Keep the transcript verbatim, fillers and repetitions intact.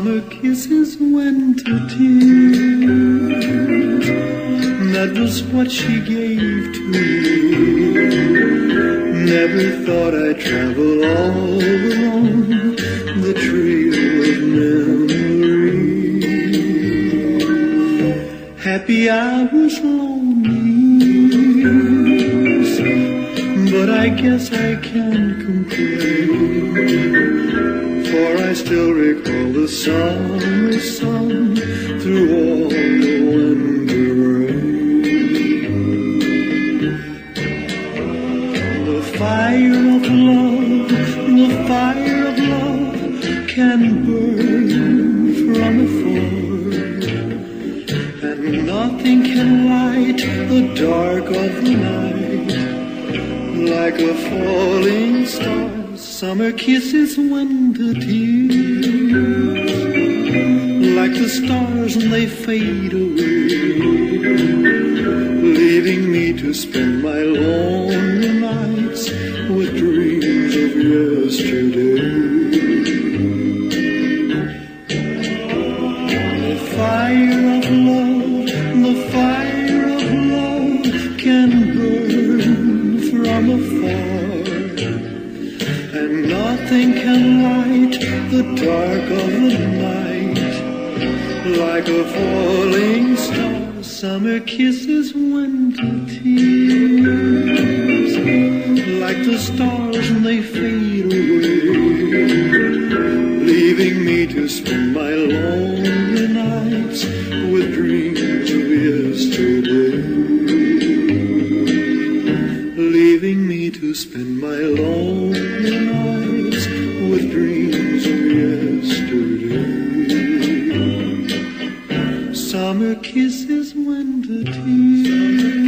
Summer kisses, winter tears, that was what she gave to me. Never thought I'd travel all along the trail of memory. Happy hours, lonely years, but I guess I can't complain, for I still recall the summer sun through all the winter rain. The fire of love, the fire of love can burn from afar, and nothing can light the dark of the night like a falling star. Summer kisses, winter tears, like the stars and they fade away, leaving me to spend my lonely nights with dreams of yesterday. The fire of love, the fire of love can burn from afar, and nothing can light the dark of the night like a falling star. Summer kisses, winter tears, like the stars and they fade away, leaving me to spend my lonely nights with dreams of yesterday. Leaving me to spend my lonely nights with dreams of yesterday. Summer kisses, winter tears.